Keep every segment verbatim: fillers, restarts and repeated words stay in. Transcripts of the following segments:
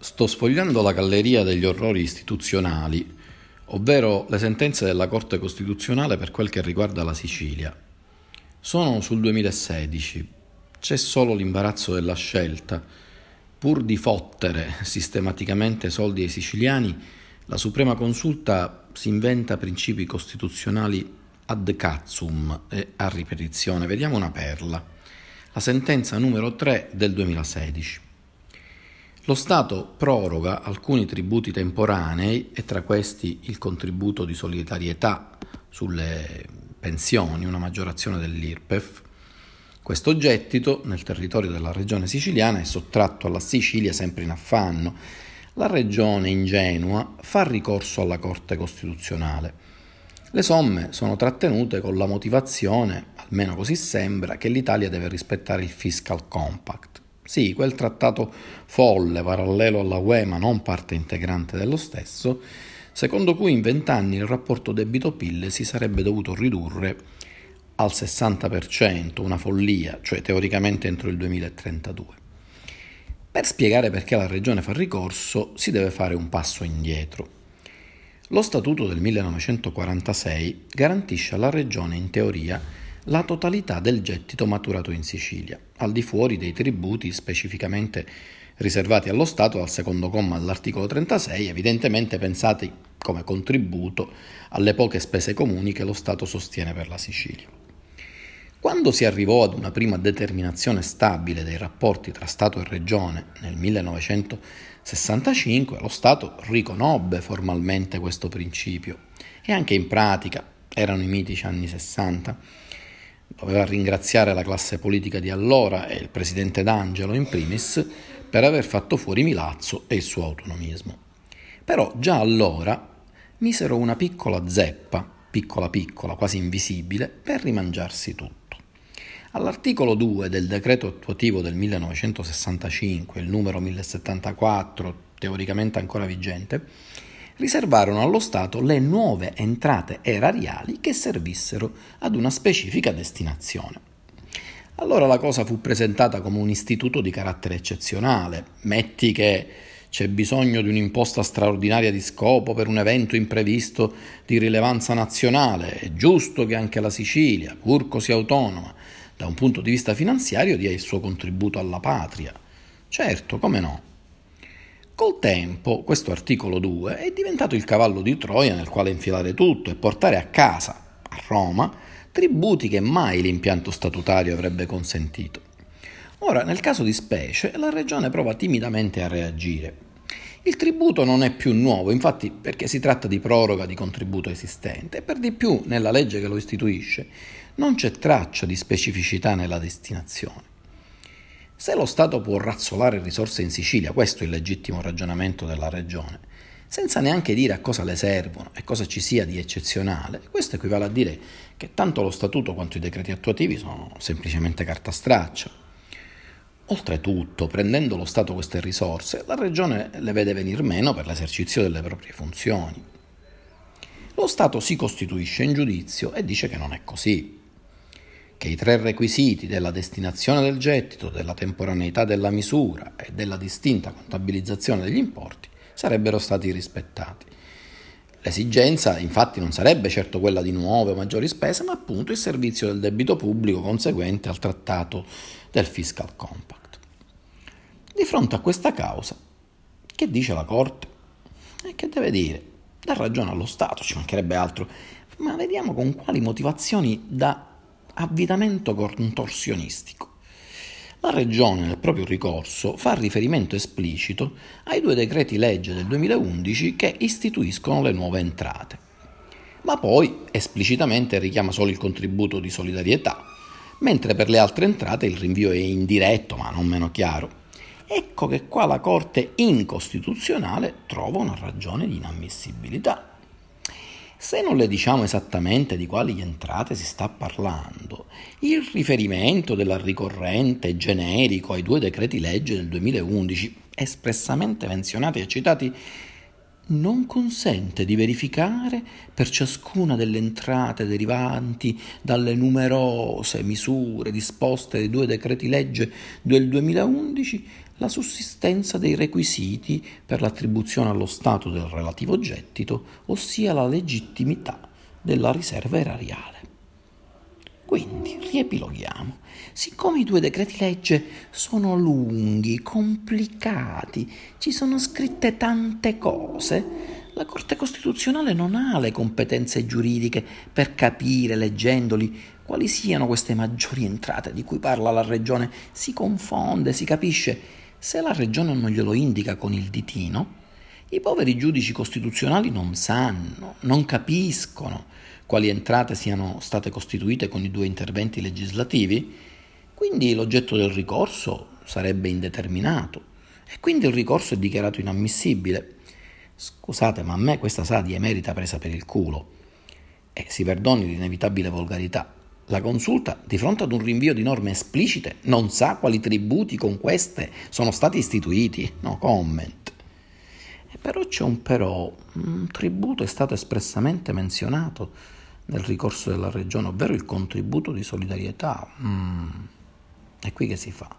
Sto sfogliando la galleria degli orrori istituzionali, ovvero le sentenze della Corte Costituzionale per quel che riguarda la Sicilia. Sono sul duemilasedici. C'è solo l'imbarazzo della scelta. Pur di fottere sistematicamente soldi ai siciliani, la Suprema Consulta si inventa principi costituzionali ad cazzum e a ripetizione. Vediamo una perla. La sentenza numero tre del duemilasedici. Lo Stato proroga alcuni tributi temporanei e tra questi il contributo di solidarietà sulle pensioni, una maggiorazione dell'I R P E F. Questo gettito nel territorio della regione siciliana è sottratto alla Sicilia sempre in affanno. La regione ingenua fa ricorso alla Corte Costituzionale. Le somme sono trattenute con la motivazione, almeno così sembra, che l'Italia deve rispettare il Fiscal Compact. Sì, quel trattato folle, parallelo alla U E ma non parte integrante dello stesso, secondo cui in vent'anni il rapporto debito-P I L si sarebbe dovuto ridurre al sessanta per cento, una follia, cioè teoricamente entro il duemilatrentadue. Per spiegare perché la Regione fa ricorso si deve fare un passo indietro. Lo Statuto del millenovecentoquarantasei garantisce alla Regione in teoria la totalità del gettito maturato in Sicilia, al di fuori dei tributi specificamente riservati allo Stato dal secondo comma dell'articolo trentasei, evidentemente pensati come contributo alle poche spese comuni che lo Stato sostiene per la Sicilia. Quando si arrivò ad una prima determinazione stabile dei rapporti tra Stato e Regione nel millenovecentosessantacinque, lo Stato riconobbe formalmente questo principio e anche in pratica, erano i mitici anni sessanta, doveva ringraziare la classe politica di allora e il presidente D'Angelo in primis per aver fatto fuori Milazzo e il suo autonomismo. Però già allora misero una piccola zeppa, piccola piccola, quasi invisibile, per rimangiarsi tutto. All'articolo due del decreto attuativo del millenovecentosessantacinque, il numero millesettantaquattro, teoricamente ancora vigente, riservarono allo Stato le nuove entrate erariali che servissero ad una specifica destinazione. Allora la cosa fu presentata come un istituto di carattere eccezionale. Metti che c'è bisogno di un'imposta straordinaria di scopo per un evento imprevisto di rilevanza nazionale, è giusto che anche la Sicilia, pur così autonoma, da un punto di vista finanziario dia il suo contributo alla patria. Certo, come no? Col tempo questo articolo due è diventato il cavallo di Troia nel quale infilare tutto e portare a casa, a Roma, tributi che mai l'impianto statutario avrebbe consentito. Ora, nel caso di specie, la Regione prova timidamente a reagire. Il tributo non è più nuovo, infatti, perché si tratta di proroga di contributo esistente e per di più, nella legge che lo istituisce, non c'è traccia di specificità nella destinazione. Se lo Stato può razzolare risorse in Sicilia, questo è il legittimo ragionamento della Regione, senza neanche dire a cosa le servono e cosa ci sia di eccezionale, questo equivale a dire che tanto lo Statuto quanto i decreti attuativi sono semplicemente carta straccia. Oltretutto, prendendo lo Stato queste risorse, la Regione le vede venir meno per l'esercizio delle proprie funzioni. Lo Stato si costituisce in giudizio e dice che non è così, che i tre requisiti della destinazione del gettito, della temporaneità della misura e della distinta contabilizzazione degli importi sarebbero stati rispettati. L'esigenza infatti non sarebbe certo quella di nuove o maggiori spese, ma appunto il servizio del debito pubblico conseguente al trattato del Fiscal Compact. Di fronte a questa causa, che dice la Corte? E che deve dire? Dà ragione allo Stato, ci mancherebbe altro, ma vediamo con quali motivazioni da avvitamento contorsionistico. La Regione nel proprio ricorso fa riferimento esplicito ai due decreti legge del duemilaundici che istituiscono le nuove entrate, ma poi esplicitamente richiama solo il contributo di solidarietà, mentre per le altre entrate il rinvio è indiretto ma non meno chiaro. Ecco che qua la Corte incostituzionale trova una ragione di inammissibilità. Se non le diciamo esattamente di quali entrate si sta parlando, il riferimento della ricorrente generico ai due decreti legge del duemilaundici, espressamente menzionati e citati, non consente di verificare per ciascuna delle entrate derivanti dalle numerose misure disposte dai due decreti legge del duemilaundici la sussistenza dei requisiti per l'attribuzione allo Stato del relativo gettito, ossia la legittimità della riserva erariale. Quindi, riepiloghiamo. Siccome i due decreti legge sono lunghi, complicati, ci sono scritte tante cose, la Corte Costituzionale non ha le competenze giuridiche per capire, leggendoli, quali siano queste maggiori entrate di cui parla la Regione. Si confonde, si capisce. Se la Regione non glielo indica con il ditino, i poveri giudici costituzionali non sanno, non capiscono quali entrate siano state costituite con i due interventi legislativi, quindi l'oggetto del ricorso sarebbe indeterminato e quindi il ricorso è dichiarato inammissibile. Scusate, ma a me questa sa di emerita presa per il culo. E si perdoni l'inevitabile volgarità. La Consulta, di fronte ad un rinvio di norme esplicite, non sa quali tributi con queste sono stati istituiti. No comment. E però c'è un però. Un tributo è stato espressamente menzionato nel ricorso della Regione, ovvero il contributo di solidarietà. Mm. È qui che si fa.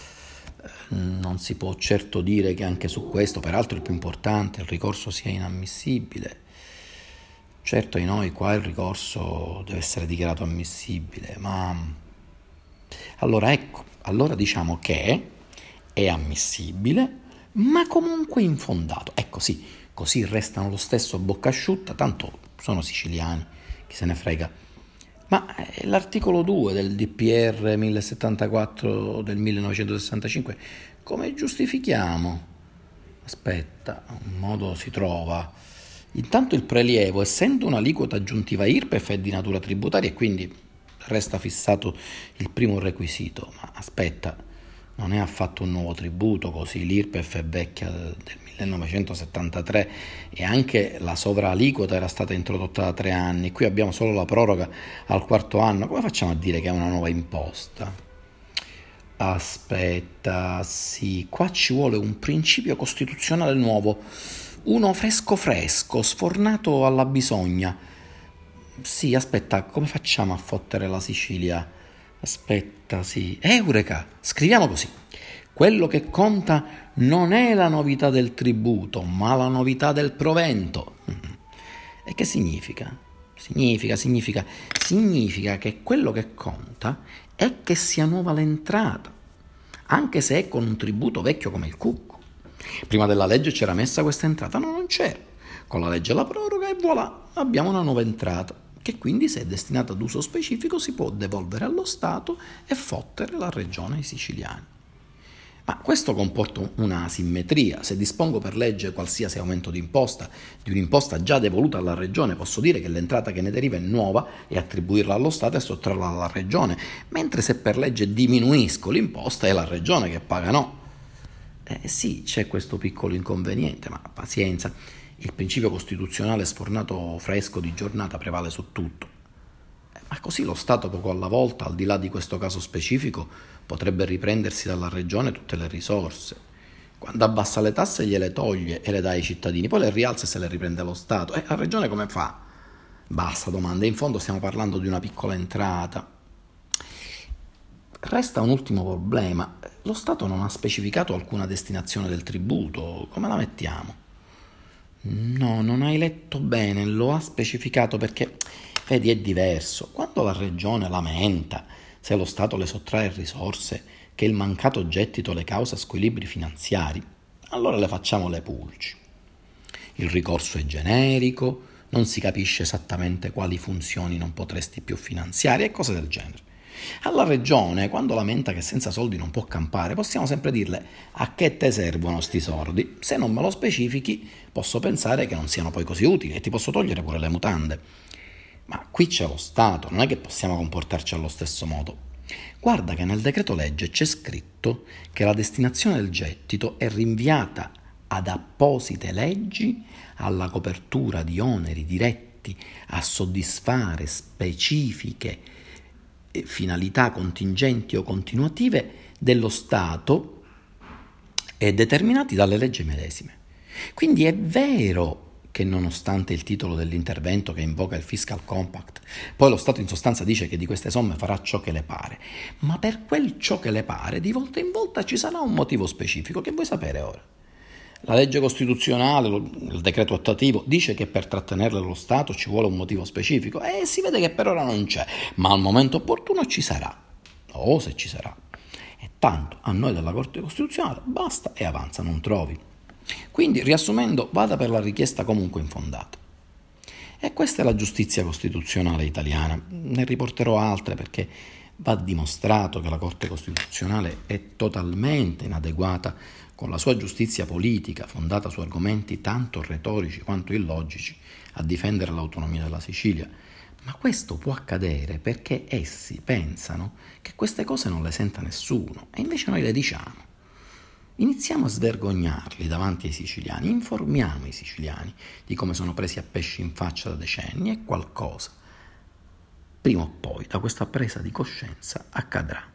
Non si può certo dire che anche su questo, peraltro il più importante, il ricorso sia inammissibile. Certo, ai noi qua il ricorso deve essere dichiarato ammissibile, ma allora ecco, allora diciamo che è ammissibile, ma comunque infondato. Ecco sì, così restano lo stesso a bocca asciutta, tanto sono siciliani, chi se ne frega. Ma l'articolo due del D P R mille settantaquattro del millenovecentosessantacinque, come giustifichiamo? Aspetta, un modo si trova. Intanto il prelievo, essendo un'aliquota aggiuntiva I R P E F, è di natura tributaria e quindi resta fissato il primo requisito. Ma aspetta, non è affatto un nuovo tributo, così l'I R P E F è vecchia del millenovecentosettantatré e anche la sovraliquota era stata introdotta da tre anni. Qui abbiamo solo la proroga al quarto anno. Come facciamo a dire che è una nuova imposta? Aspetta, sì, qua ci vuole un principio costituzionale nuovo. Uno fresco fresco, sfornato alla bisogna. Sì, aspetta, come facciamo a fottere la Sicilia? Aspetta, sì. Eureka! Scriviamo così. Quello che conta non è la novità del tributo, ma la novità del provento. E che significa? Significa, significa, significa che quello che conta è che sia nuova l'entrata, anche se è con un tributo vecchio come il cucco. Prima della legge c'era messa questa entrata? No, non c'era. Con la legge la proroga e voilà, abbiamo una nuova entrata, che quindi se è destinata ad uso specifico si può devolvere allo Stato e fottere la regione ai siciliani. Ma questo comporta una asimmetria. Se dispongo per legge qualsiasi aumento di imposta, di un'imposta già devoluta alla regione, posso dire che l'entrata che ne deriva è nuova e attribuirla allo Stato e sottrarla alla regione, mentre se per legge diminuisco l'imposta è la regione che paga, no? Eh sì, c'è questo piccolo inconveniente, ma pazienza, il principio costituzionale sfornato fresco di giornata prevale su tutto. Eh, ma così lo Stato poco alla volta, al di là di questo caso specifico, potrebbe riprendersi dalla regione tutte le risorse. Quando abbassa le tasse gliele toglie e le dà ai cittadini, poi le rialza e se le riprende lo Stato. E la regione come fa? Basta domande, in fondo stiamo parlando di una piccola entrata. Resta un ultimo problema. Lo Stato non ha specificato alcuna destinazione del tributo. Come la mettiamo? No, non hai letto bene, lo ha specificato perché, vedi, è diverso. Quando la regione lamenta se lo Stato le sottrae risorse che il mancato gettito le causa squilibri finanziari, allora le facciamo le pulci. Il ricorso è generico, non si capisce esattamente quali funzioni non potresti più finanziare e cose del genere. Alla regione, quando lamenta che senza soldi non può campare, possiamo sempre dirle: a che te servono sti soldi? Se non me lo specifichi, posso pensare che non siano poi così utili e ti posso togliere pure le mutande. Ma qui c'è lo Stato, non è che possiamo comportarci allo stesso modo. Guarda che nel decreto legge c'è scritto che la destinazione del gettito è rinviata ad apposite leggi alla copertura di oneri diretti a soddisfare specifiche finalità contingenti o continuative dello Stato e determinati dalle leggi medesime. Quindi è vero che nonostante il titolo dell'intervento che invoca il Fiscal Compact, poi lo Stato in sostanza dice che di queste somme farà ciò che le pare, ma per quel ciò che le pare di volta in volta ci sarà un motivo specifico che vuoi sapere ora. La legge costituzionale, il decreto attuativo, dice che per trattenerle lo Stato ci vuole un motivo specifico e si vede che per ora non c'è, ma al momento opportuno ci sarà, o se ci sarà. E tanto a noi della Corte Costituzionale basta e avanza, non trovi. Quindi, riassumendo, vada per la richiesta comunque infondata. E questa è la giustizia costituzionale italiana. Ne riporterò altre perché va dimostrato che la Corte Costituzionale è totalmente inadeguata con la sua giustizia politica, fondata su argomenti tanto retorici quanto illogici, a difendere l'autonomia della Sicilia. Ma questo può accadere perché essi pensano che queste cose non le senta nessuno, e invece noi le diciamo. Iniziamo a svergognarli davanti ai siciliani, informiamo i siciliani di come sono presi a pesci in faccia da decenni e qualcosa, prima o poi, da questa presa di coscienza accadrà.